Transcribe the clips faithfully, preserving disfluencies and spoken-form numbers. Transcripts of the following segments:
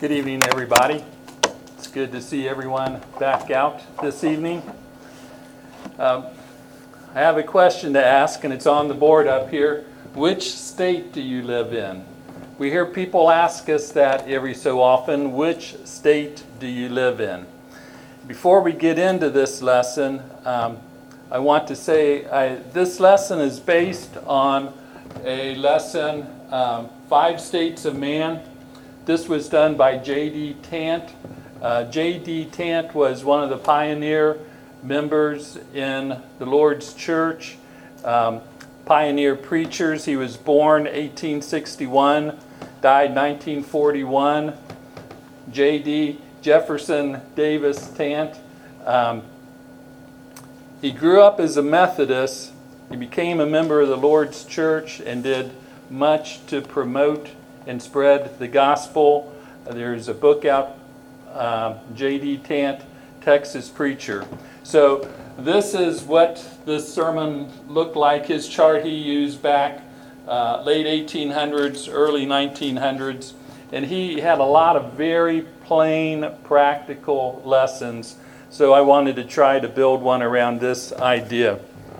Good evening, everybody. It's good to see everyone back out this evening. Um, I have a question to ask, and it's on the board up here. Which state do you live in? We hear people ask us that every so often. Which state do you live in? Before we get into this lesson, um, I want to say I, this lesson is based on a lesson, um, Five States of Man. This was done by J D Tant. Uh, J D Tant was one of the pioneer members in the Lord's Church, um, pioneer preachers. He was born eighteen sixty-one, died nineteen forty-one. J D Jefferson Davis Tant. Um, he grew up as a Methodist. He became a member of the Lord's Church and did much to promote and spread the gospel. There's a book out, uh, J D Tant, Texas Preacher. So this is what this sermon looked like. His chart he used back uh, late eighteen hundreds, early nineteen hundreds. And he had a lot of very plain, practical lessons. So I wanted to try to build one around this idea.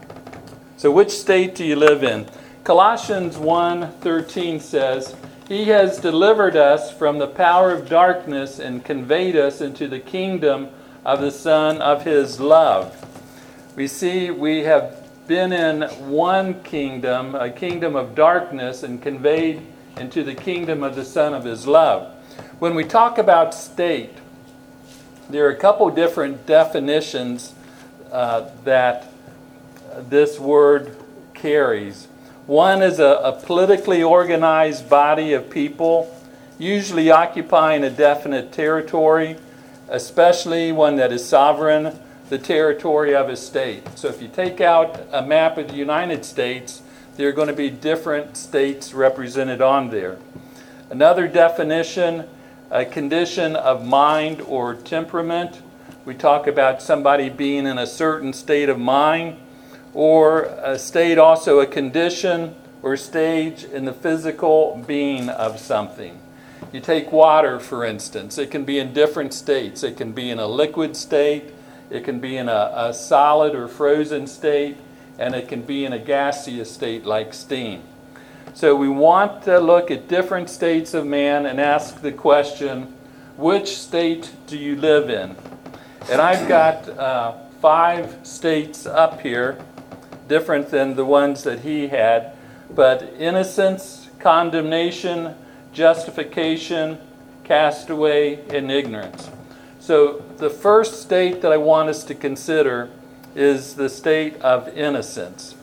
So which state do you live in? Colossians one thirteen says, "He has delivered us from the power of darkness and conveyed us into the kingdom of the Son of His love." We see we have been in one kingdom, a kingdom of darkness, and conveyed into the kingdom of the Son of His love. When we talk about state, there are a couple different definitions uh, that this word carries. One is a, a politically organized body of people, usually occupying a definite territory, especially one that is sovereign, the territory of a state. So if you take out a map of the United States, there are going to be different states represented on there. Another definition, a condition of mind or temperament. We talk about somebody being in a certain state of mind, or a state, also a condition or stage in the physical being of something. You take water, for instance. It can be in different states. It can be in a liquid state, it can be in a, a solid or frozen state, and it can be in a gaseous state like steam. So we want to look at different states of man and ask the question, which state do you live in? And I've got uh, five states up here, different than the ones that he had, but innocence, condemnation, justification, castaway, and ignorance. So the first state that I want us to consider is the state of innocence.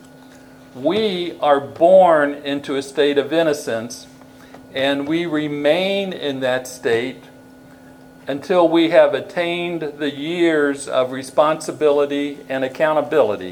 We are born into a state of innocence, and we remain in that state until we have attained the years of responsibility and accountability.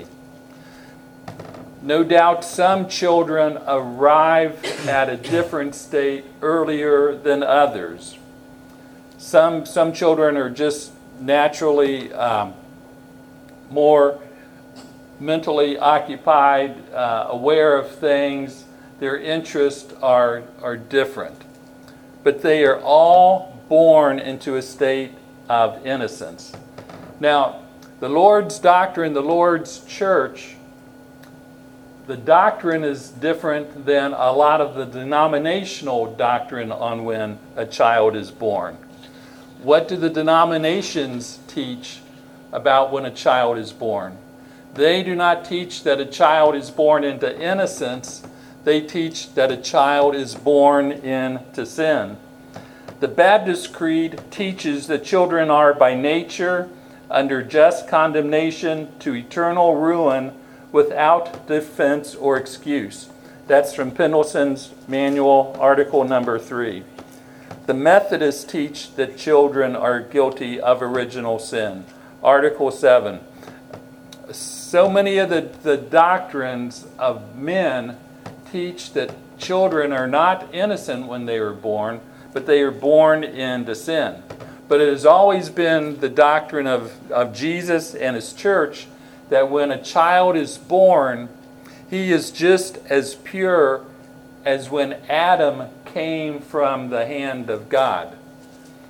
No doubt some children arrive at a different state earlier than others. Some, some children are just naturally um, more mentally occupied, uh, aware of things. Their interests are, are different. But they are all born into a state of innocence. Now, the Lord's doctrine, the Lord's church, the doctrine is different than a lot of the denominational doctrine on when a child is born. What do the denominations teach about when a child is born? They do not teach that a child is born into innocence. They teach that a child is born into sin. The Baptist Creed teaches that children are by nature under just condemnation to eternal ruin without defense or excuse. That's from Pendleton's Manual, article number three. The Methodists teach that children are guilty of original sin, article seven. So many of the, the doctrines of men teach that children are not innocent when they are born, but they are born into sin. But it has always been the doctrine of, of Jesus and His church that when a child is born, he is just as pure as when Adam came from the hand of God.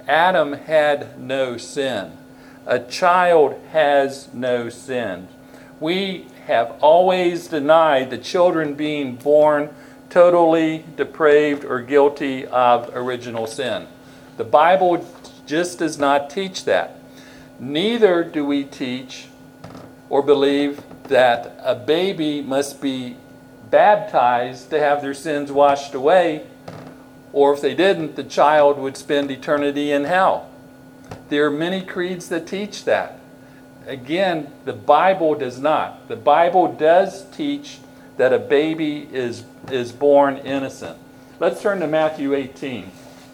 Adam had no sin. A child has no sin. We have always denied the children being born totally depraved or guilty of original sin. The Bible just does not teach that. Neither do we teach or believe that a baby must be baptized to have their sins washed away, or if they didn't, the child would spend eternity in hell. There are many creeds that teach that. Again, the Bible does not. The Bible does teach that a baby is, is born innocent. Let's turn to Matthew eighteen.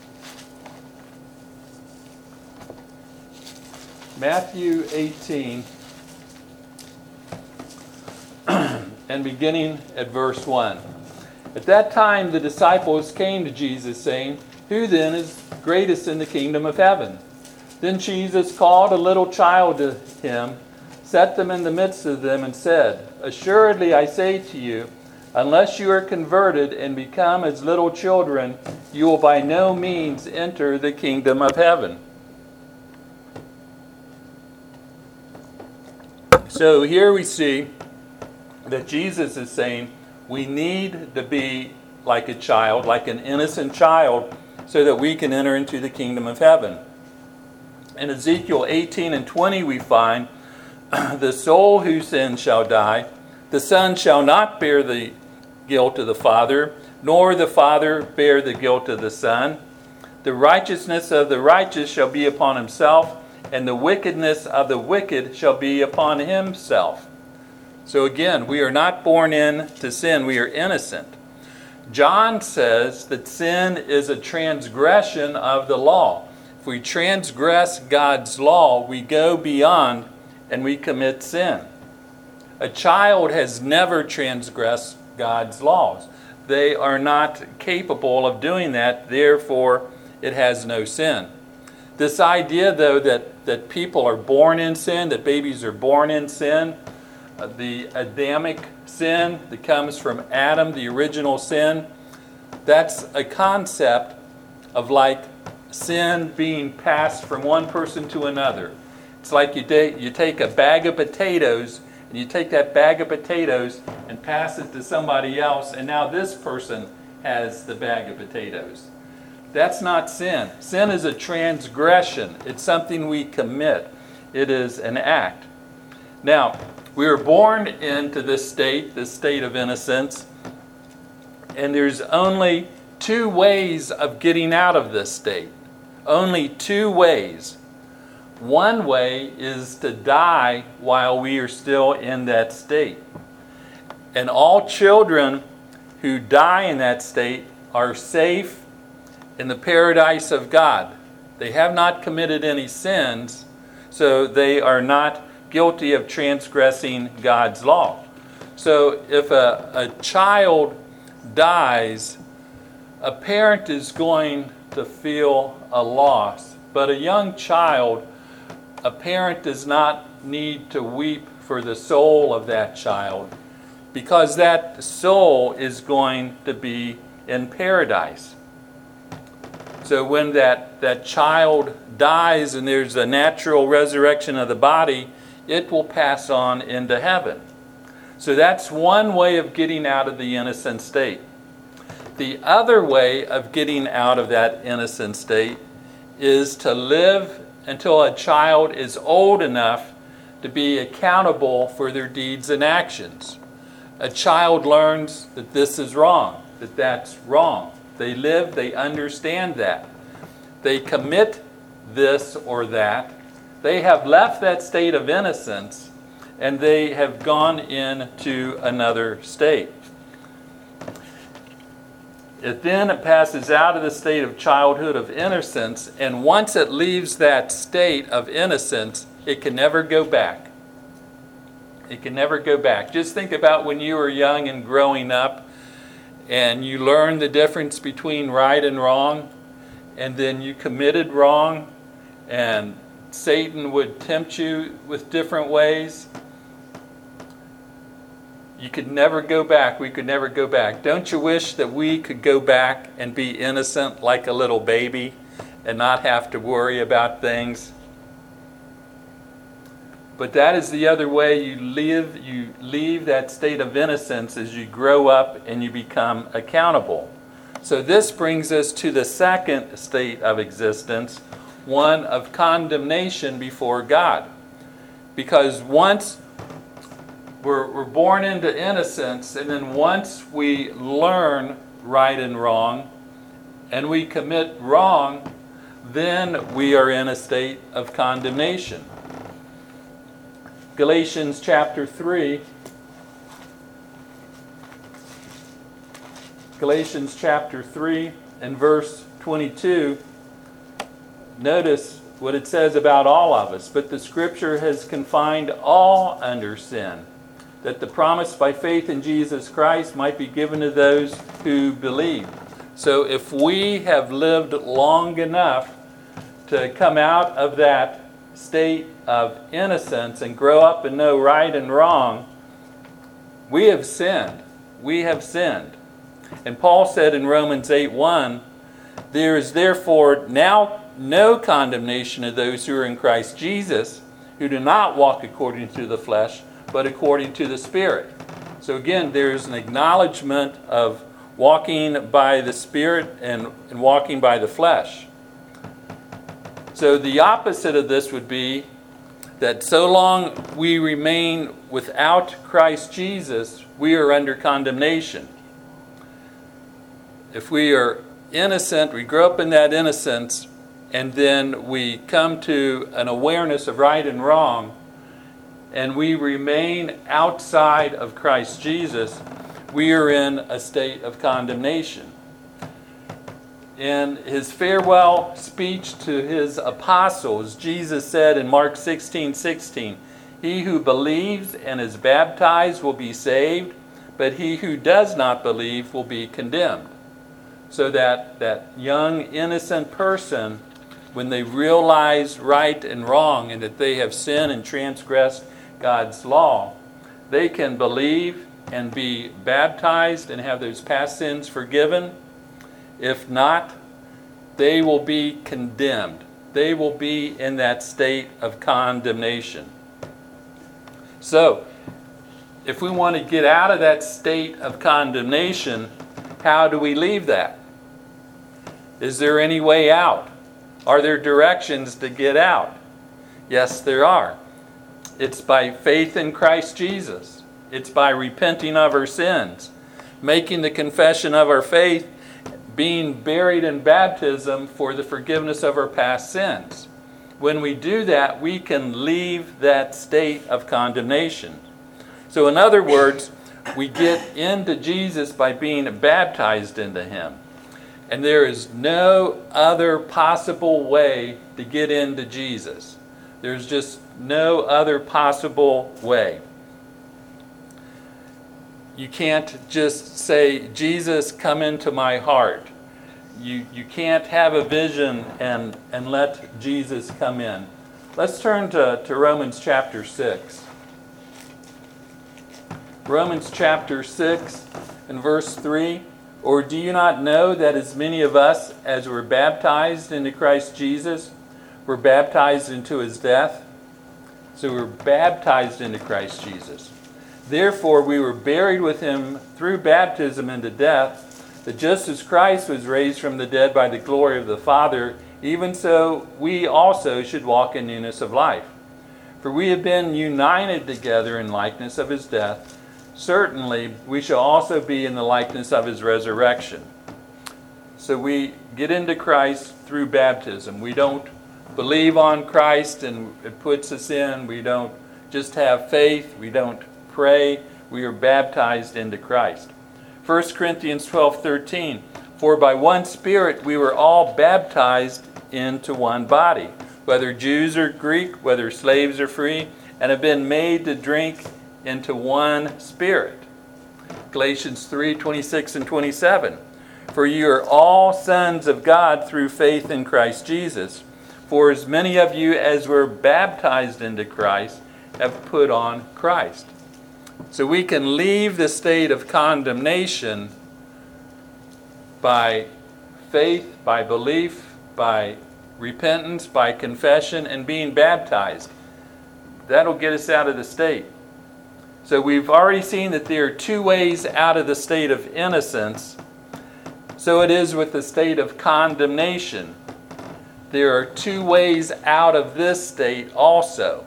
Matthew eighteen, and beginning at verse one. At that time the disciples came to Jesus, saying, "Who then is greatest in the kingdom of heaven?" Then Jesus called a little child to him, set them in the midst of them, and said, "Assuredly I say to you, unless you are converted and become as little children, you will by no means enter the kingdom of heaven." So here we see that Jesus is saying we need to be like a child, like an innocent child, so that we can enter into the kingdom of heaven. In Ezekiel eighteen and twenty we find, "The soul who sins shall die. The son shall not bear the guilt of the father, nor the father bear the guilt of the son. The righteousness of the righteous shall be upon himself, and the wickedness of the wicked shall be upon himself." So again, we are not born into sin, we are innocent. John says that sin is a transgression of the law. If we transgress God's law, we go beyond and we commit sin. A child has never transgressed God's laws. They are not capable of doing that, therefore it has no sin. This idea, though, that, that people are born in sin, that babies are born in sin, uh, the Adamic sin that comes from Adam, the original sin, that's a concept of like sin being passed from one person to another. It's like you, take you take a bag of potatoes, and you take that bag of potatoes and pass it to somebody else, and now this person has the bag of potatoes. That's not sin. Sin is a transgression. It's something we commit. It is an act. Now, we were born into this state, this state of innocence, and there's only two ways of getting out of this state. Only two ways. One way is to die while we are still in that state. And all children who die in that state are safe in the paradise of God. They have not committed any sins, so they are not guilty of transgressing God's law. So if a, a child dies, a parent is going to feel a loss. But a young child, a parent does not need to weep for the soul of that child, because that soul is going to be in paradise. So when that, that child dies and there's a natural resurrection of the body, it will pass on into heaven. So that's one way of getting out of the innocent state. The other way of getting out of that innocent state is to live until a child is old enough to be accountable for their deeds and actions. A child learns that this is wrong, that that's wrong. They live, they understand that. They commit this or that. They have left that state of innocence and they have gone into another state. It then it passes out of the state of childhood of innocence, and once it leaves that state of innocence, it can never go back. It can never go back. Just think about when you were young and growing up, and you learned the difference between right and wrong, and then you committed wrong, and Satan would tempt you with different ways. You could never go back. We could never go back. Don't you wish that we could go back and be innocent like a little baby and not have to worry about things. But that is the other way you live, you leave that state of innocence as you grow up and you become accountable. So this brings us to the second state of existence, one of condemnation before God. Because once we're, we're born into innocence, and then once we learn right and wrong, and we commit wrong, then we are in a state of condemnation. Galatians chapter three. Galatians chapter three and verse twenty-two. Notice what it says about all of us. But the Scripture has confined all under sin, that the promise by faith in Jesus Christ might be given to those who believe. So if we have lived long enough to come out of that state of innocence and grow up and know right and wrong, we have sinned. We have sinned. And Paul said in Romans eight one, there is therefore now no condemnation of those who are in Christ Jesus, who do not walk according to the flesh, but according to the Spirit. So again, there's an acknowledgement of walking by the Spirit and, and walking by the flesh. So the opposite of this would be that so long we remain without Christ Jesus, we are under condemnation. If we are innocent, we grow up in that innocence, and then we come to an awareness of right and wrong, and we remain outside of Christ Jesus, we are in a state of condemnation. In his farewell speech to his apostles, Jesus said in Mark sixteen sixteen, he who believes and is baptized will be saved, but he who does not believe will be condemned. So that that young, innocent person, when they realize right and wrong and that they have sinned and transgressed God's law, they can believe and be baptized and have those past sins forgiven. If not, they will be condemned. They will be in that state of condemnation. So, if we want to get out of that state of condemnation, how do we leave that? Is there any way out? Are there directions to get out? Yes, there are. It's by faith in Christ Jesus. It's by repenting of our sins, making the confession of our faith, being buried in baptism for the forgiveness of our past sins. When we do that, we can leave that state of condemnation. So in other words, we get into Jesus by being baptized into Him. And there is no other possible way to get into Jesus. There's just no other possible way. You can't just say, Jesus, come into my heart. You, you can't have a vision and, and let Jesus come in. Let's turn to, to Romans chapter six. Romans chapter six and verse three. Or do you not know that as many of us as were baptized into Christ Jesus were baptized into His death? So we're baptized into Christ Jesus. Therefore we were buried with Him through baptism into death, that just as Christ was raised from the dead by the glory of the Father, even so we also should walk in newness of life. For we have been united together in likeness of His death. Certainly we shall also be in the likeness of His resurrection. So we get into Christ through baptism. We don't believe on Christ and it puts us in. We don't just have faith. We don't pray. We are baptized into Christ. First Corinthians twelve thirteen. For by one Spirit we were all baptized into one body, whether Jews or Greek, whether slaves or free, and have been made to drink into one Spirit. Galatians three twenty-six and twenty-seven. For you are all sons of God through faith in Christ Jesus. For as many of you as were baptized into Christ have put on Christ. So we can leave the state of condemnation by faith, by belief, by repentance, by confession, and being baptized. That'll get us out of the state. So we've already seen that there are two ways out of the state of innocence. So it is with the state of condemnation. There are two ways out of this state also.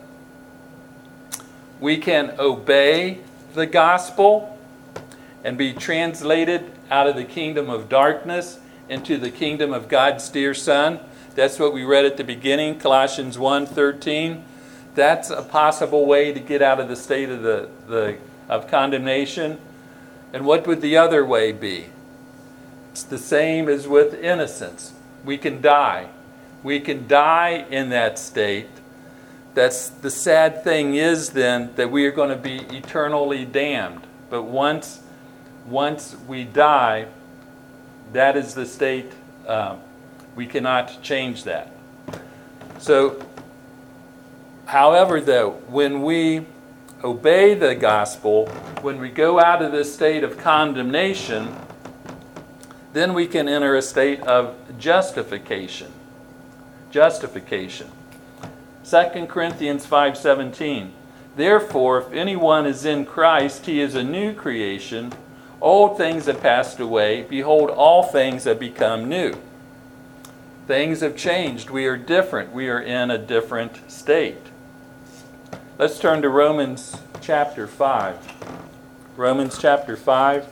We can obey the gospel and be translated out of the kingdom of darkness into the kingdom of God's dear Son. That's what we read at the beginning, Colossians one thirteen. That's a possible way to get out of the state of the, the of condemnation. And what would the other way be? It's the same as with innocence. We can die. We can die in that state. That's the sad thing is then that we are going to be eternally damned. But once, once we die, that is the state. Um, we cannot change that. So, however, though, when we obey the gospel, when we go out of this state of condemnation, then we can enter a state of justification. Justification. Second Corinthians five seventeen. Therefore, if anyone is in Christ, he is a new creation. Old things have passed away. Behold, all things have become new. Things have changed. We are different. We are in a different state. Let's turn to Romans chapter five. Romans chapter five.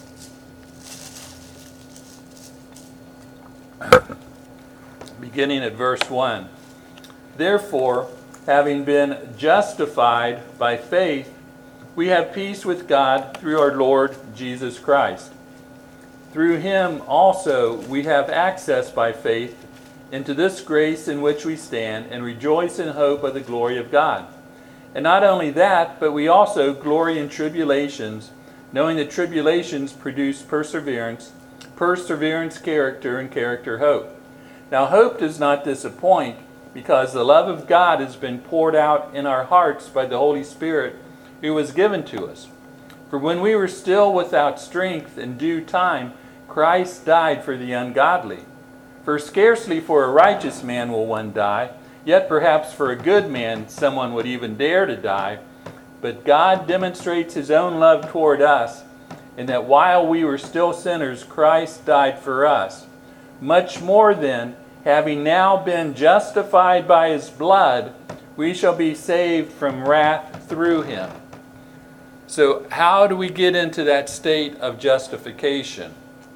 Beginning at verse one. Therefore, having been justified by faith, we have peace with God through our Lord Jesus Christ. Through him also we have access by faith into this grace in which we stand and rejoice in hope of the glory of God. And not only that, but we also glory in tribulations, knowing that tribulations produce perseverance, perseverance character, and character hope. Now hope does not disappoint, because the love of God has been poured out in our hearts by the Holy Spirit who was given to us. For when we were still without strength, in due time Christ died for the ungodly. For scarcely for a righteous man will one die, yet perhaps for a good man someone would even dare to die. But God demonstrates his own love toward us, in that while we were still sinners, Christ died for us. Much more then, having now been justified by his blood, we shall be saved from wrath through him. So how do we get into that state of justification?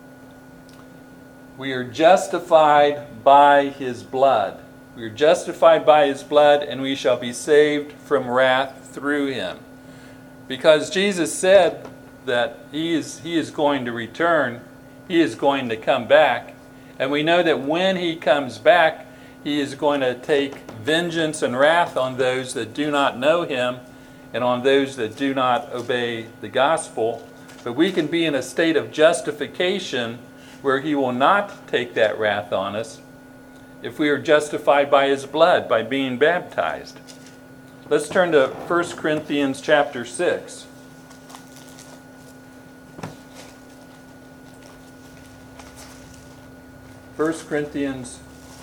We are justified by his blood. We are justified by his blood, and we shall be saved from wrath through him. Because Jesus said that he is, he is going to return, he is going to come back. And we know that when he comes back, he is going to take vengeance and wrath on those that do not know him and on those that do not obey the gospel. But we can be in a state of justification where he will not take that wrath on us if we are justified by his blood, by being baptized. Let's turn to First Corinthians chapter six. First Corinthians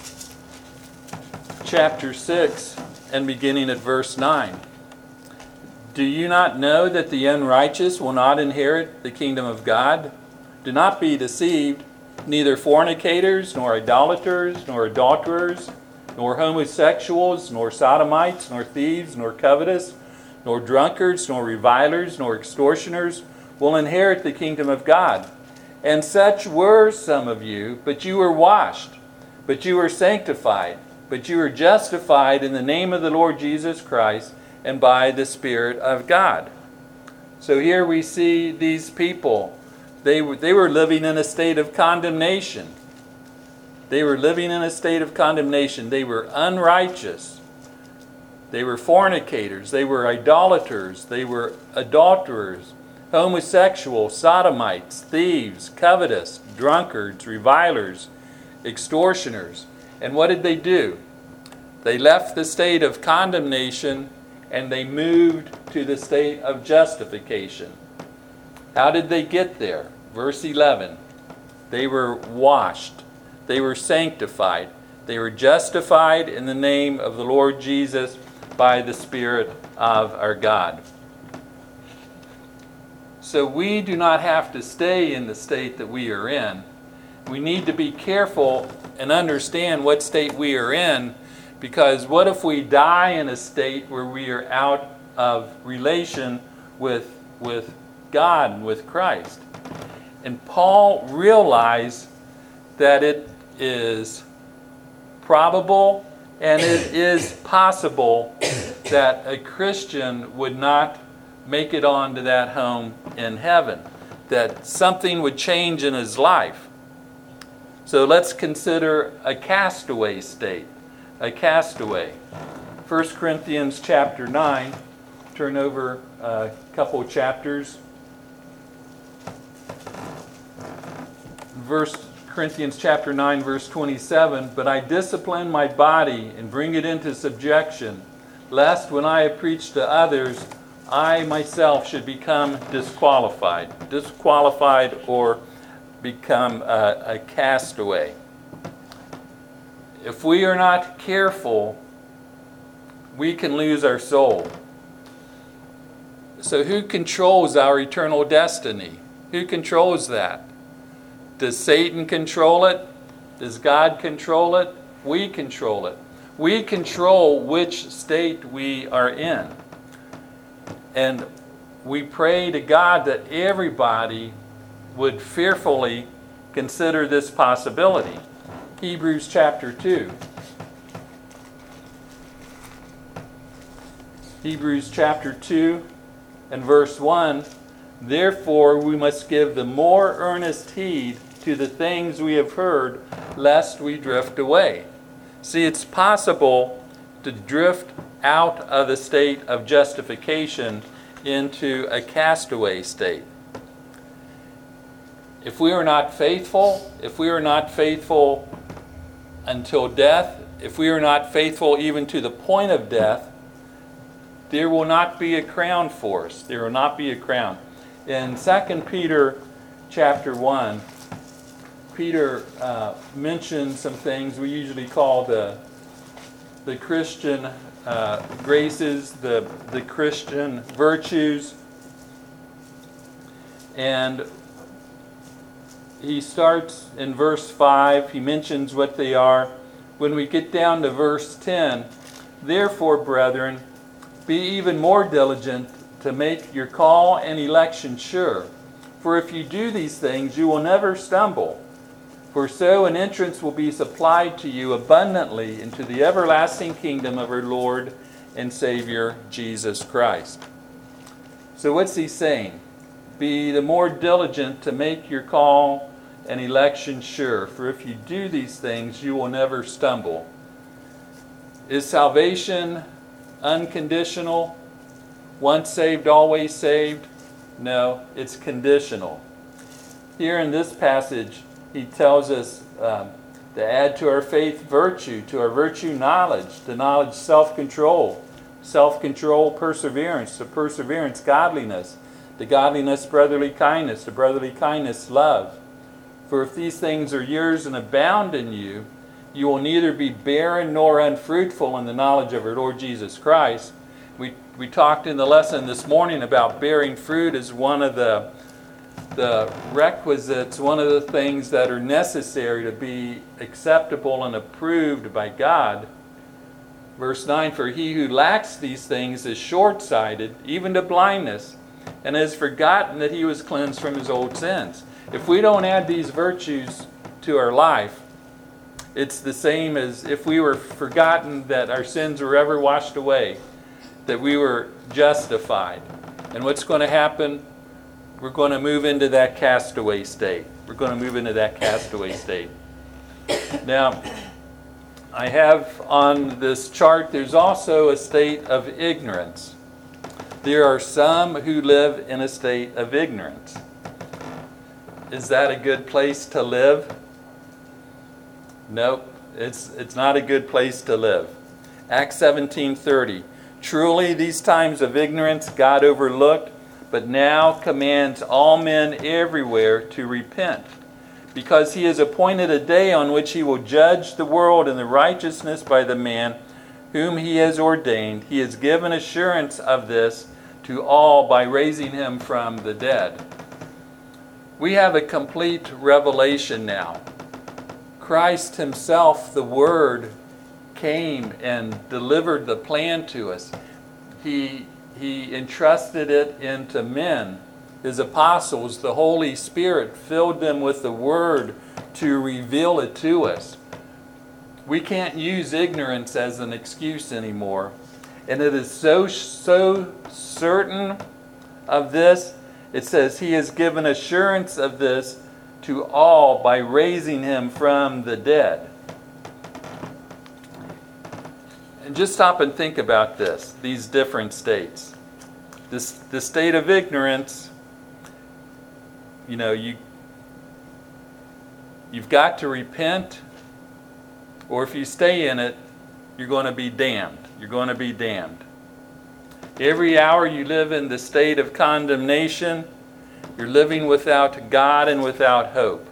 chapter six and beginning at verse nine. Do you not know that the unrighteous will not inherit the kingdom of God? Do not be deceived. Neither fornicators, nor idolaters, nor adulterers, nor homosexuals, nor sodomites, nor thieves, nor covetous, nor drunkards, nor revilers, nor extortioners will inherit the kingdom of God. And such were some of you, but you were washed, but you were sanctified, but you were justified in the name of the Lord Jesus Christ and by the Spirit of God. So here we see these people. They were, they were living in a state of condemnation. They were living in a state of condemnation. They were unrighteous. They were fornicators. They were idolaters. They were adulterers, homosexuals, sodomites, thieves, covetous, drunkards, revilers, extortioners. And what did they do? They left the state of condemnation and they moved to the state of justification. How did they get there? Verse eleven. They were washed. They were sanctified. They were justified in the name of the Lord Jesus by the Spirit of our God. So we do not have to stay in the state that we are in. We need to be careful and understand what state we are in, because what if we die in a state where we are out of relation with, with God and with Christ? And Paul realized that it is probable and it is possible that a Christian would not make it onto that home in heaven, that something would change in his life. So let's consider a castaway state, a castaway. First Corinthians chapter nine, turn over a couple chapters. First Corinthians chapter nine, verse twenty-seven, but I discipline my body and bring it into subjection, lest when I have preached to others, I myself should become disqualified, disqualified or become a, a castaway. If we are not careful, we can lose our soul. So who controls our eternal destiny? Who controls that? Does Satan control it? Does God control it? We control it. We control which state we are in. And we pray to God that everybody would fearfully consider this possibility. Hebrews chapter two. Hebrews chapter two and verse one. Therefore we must give the more earnest heed to the things we have heard, lest we drift away. See, it's possible to drift out of the state of justification into a castaway state. If we are not faithful, if we are not faithful until death, if we are not faithful even to the point of death, there will not be a crown for us. There will not be a crown. In Second Peter chapter one, Peter uh, mentions some things we usually call the the Christian uh, graces, the the Christian virtues, and he starts in verse five. He mentions what they are. When we get down to verse ten, therefore, brethren, be even more diligent to make your call and election sure. For if you do these things, you will never stumble. For so an entrance will be supplied to you abundantly into the everlasting kingdom of our Lord and Savior, Jesus Christ. So what's he saying? Be the more diligent to make your call and election sure. For if you do these things, you will never stumble. Is salvation unconditional? Once saved, always saved? No, it's conditional. Here in this passage, he tells us um, to add to our faith virtue, to our virtue knowledge, to knowledge self-control, self-control perseverance, to perseverance godliness, to godliness brotherly kindness, to brotherly kindness love. For if these things are yours and abound in you, you will neither be barren nor unfruitful in the knowledge of our Lord Jesus Christ. We we talked in the lesson this morning about bearing fruit as one of the the requisites, one of the things that are necessary to be acceptable and approved by God. Verse nine, for he who lacks these things is short-sighted, even to blindness, and has forgotten that he was cleansed from his old sins. If we don't add these virtues to our life, it's the same as if we were forgotten that our sins were ever washed away, that we were justified. And what's going to happen? We're going to move into that castaway state. We're going to move into that castaway state. Now, I have on this chart, there's also a state of ignorance. There are some who live in a state of ignorance. Is that a good place to live? Nope, it's it's not a good place to live. Acts seventeen thirty. Truly these times of ignorance God overlooked, but now commands all men everywhere to repent, because he has appointed a day on which he will judge the world in the righteousness by the man whom he has ordained. He has given assurance of this to all by raising him from the dead. We have a complete revelation now. Christ himself, the Word, came and delivered the plan to us. He, he entrusted it into men. His apostles, the Holy Spirit, filled them with the Word to reveal it to us. We can't use ignorance as an excuse anymore. And it is so, so certain of this. It says, he has given assurance of this to all by raising him from the dead. And just stop and think about this, these different states. This, the state of ignorance, you know, you, you've got to repent, or if you stay in it, you're going to be damned. You're going to be damned. Every hour you live in the state of condemnation, you're living without God and without hope.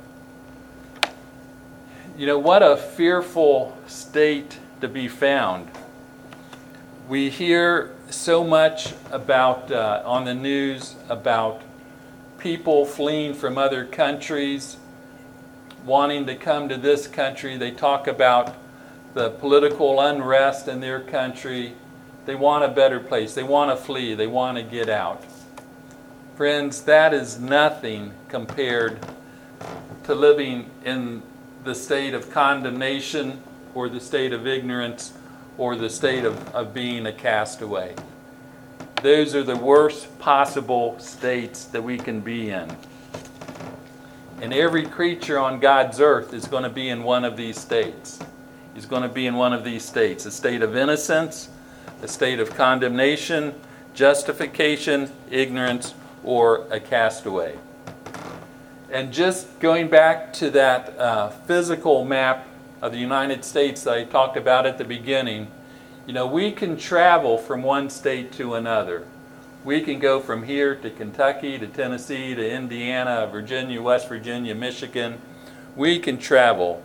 You know, what a fearful state to be found. We hear so much about, uh, on the news, about people fleeing from other countries, wanting to come to this country. They talk about the political unrest in their country. They want a better place. They want to flee. They want to get out. Friends, that is nothing compared to living in the state of condemnation or the state of ignorance or the state of, of being a castaway. Those are the worst possible states that we can be in. And every creature on God's earth is going to be in one of these states. He's going to be in one of these states. A state of innocence, a state of condemnation, justification, ignorance, or a castaway. And just going back to that uh, physical map of the United States that I talked about at the beginning, you know, we can travel from one state to another. We can go from here to Kentucky, to Tennessee, to Indiana, Virginia, West Virginia, Michigan. We can travel.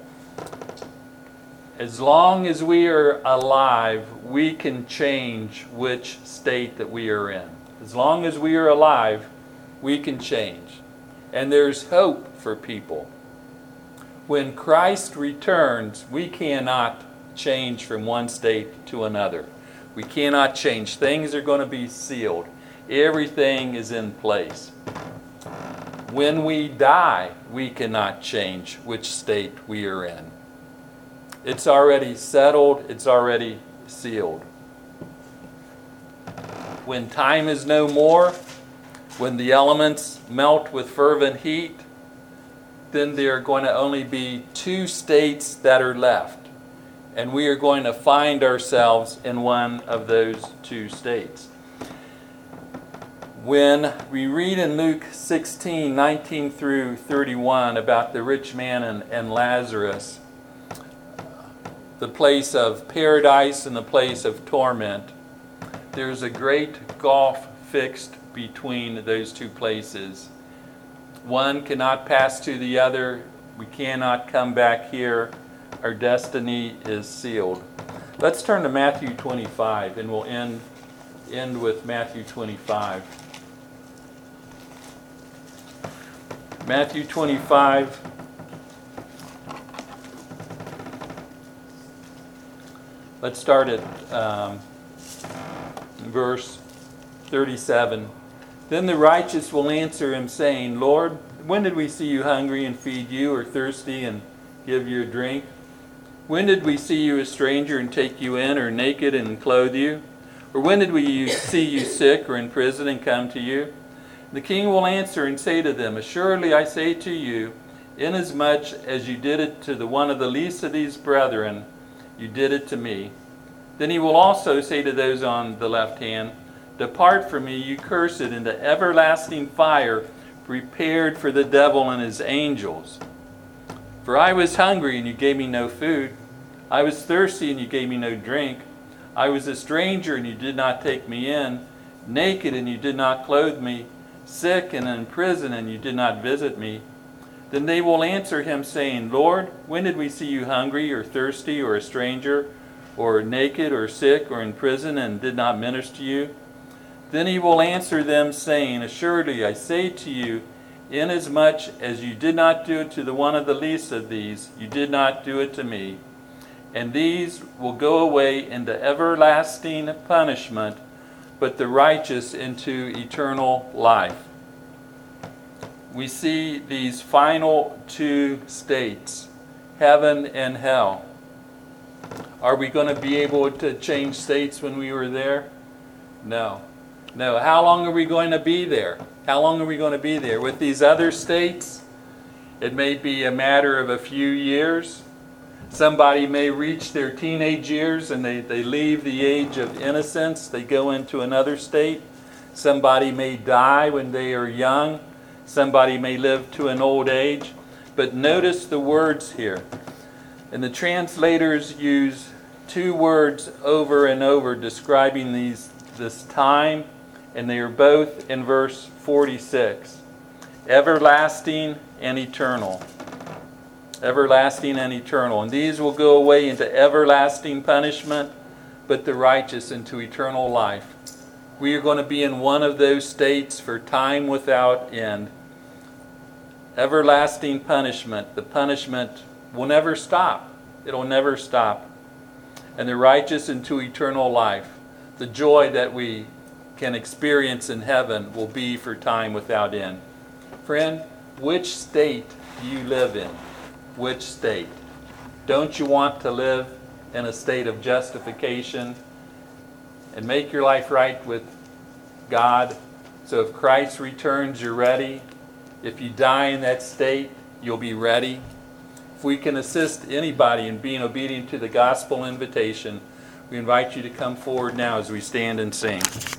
As long as we are alive, we can change which state that we are in. As long as we are alive, we can change. And there's hope for people. When Christ returns, we cannot change from one state to another. We cannot change. Things are going to be sealed. Everything is in place. When we die, we cannot change which state we are in. It's already settled. It's already sealed. When time is no more, when the elements melt with fervent heat, then there are going to only be two states that are left. And we are going to find ourselves in one of those two states. When we read in Luke sixteen, nineteen through thirty-one about the rich man and, and Lazarus, the place of paradise and the place of torment, there's a great gulf fixed between those two places. One cannot pass to the other. We cannot come back here. Our destiny is sealed. Let's turn to Matthew twenty-five, and we'll end, end with Matthew twenty-five. Matthew twenty-five. Let's start at um, verse thirty-seven. Then the righteous will answer him, saying, Lord, when did we see you hungry and feed you, or thirsty and give you a drink? When did we see you a stranger and take you in, or naked and clothe you? Or when did we see you sick or in prison and come to you? The king will answer and say to them, Assuredly I say to you, inasmuch as you did it to the one of the least of these brethren, you did it to me. Then he will also say to those on the left hand, Depart from me, you cursed, into everlasting fire, prepared for the devil and his angels. For I was hungry, and you gave me no food. I was thirsty, and you gave me no drink. I was a stranger, and you did not take me in. Naked, and you did not clothe me. Sick and in prison, and you did not visit me. Then they will answer him, saying, Lord, when did we see you hungry or thirsty or a stranger or naked or sick or in prison and did not minister to you? Then he will answer them, saying, Assuredly I say to you, inasmuch as you did not do it to the one of the least of these, you did not do it to me. And these will go away into everlasting punishment, but the righteous into eternal life. We see these final two states, heaven and hell. Are we going to be able to change states when we were there? No. No. How long are we going to be there? How long are we going to be there? With these other states, it may be a matter of a few years. Somebody may reach their teenage years and they, they leave the age of innocence. They go into another state. Somebody may die when they are young. Somebody may live to an old age. But notice the words here. And the translators use two words over and over describing these this time, and they are both in verse forty-six. Everlasting and eternal. Everlasting and eternal. And these will go away into everlasting punishment, but the righteous into eternal life. We are going to be in one of those states for time without end. Everlasting punishment. The punishment will never stop. It'll never stop. And the righteous into eternal life. The joy that we can experience in heaven will be for time without end. Friend, which state do you live in? Which state? Don't you want to live in a state of justification and make your life right with God? So if Christ returns, you're ready. If you die in that state, you'll be ready. If we can assist anybody in being obedient to the gospel invitation, we invite you to come forward now as we stand and sing.